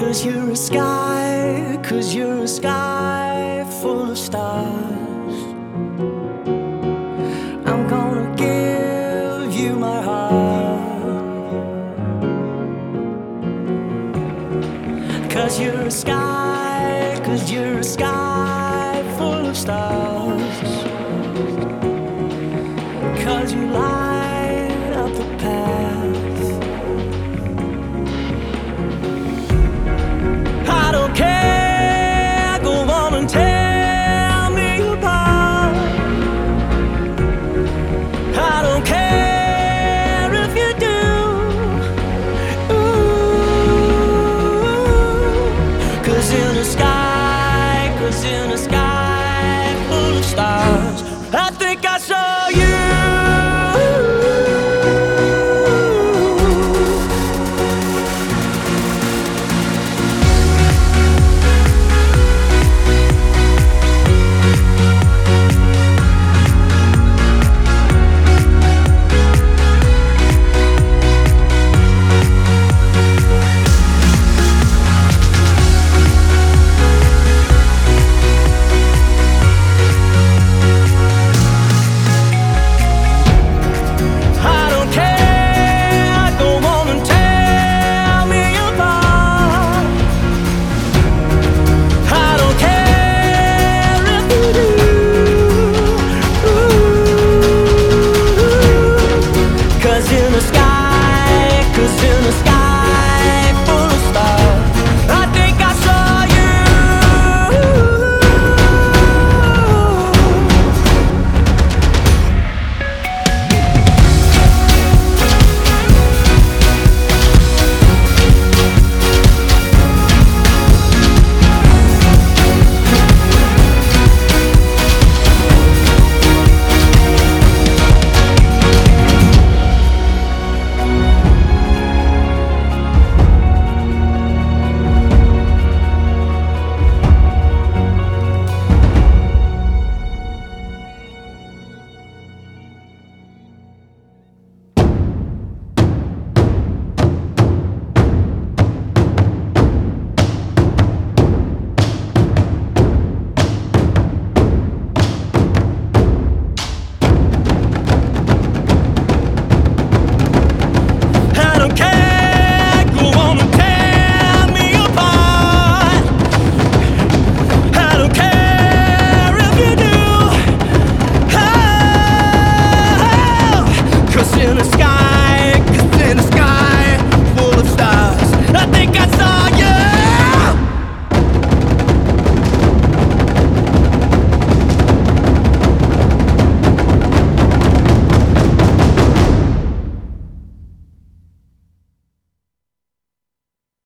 you're a sky, 'cause you're a sky full of stars. I'm gonna give you my heart, 'cause you're a sky, 'cause you're a sky full of stars. 'Cause you light up the path. I don't care, go on and tear me apart. I don't care if you do. Ooh, 'cause in the sky, 'cause in the sky full of stars, I think I saw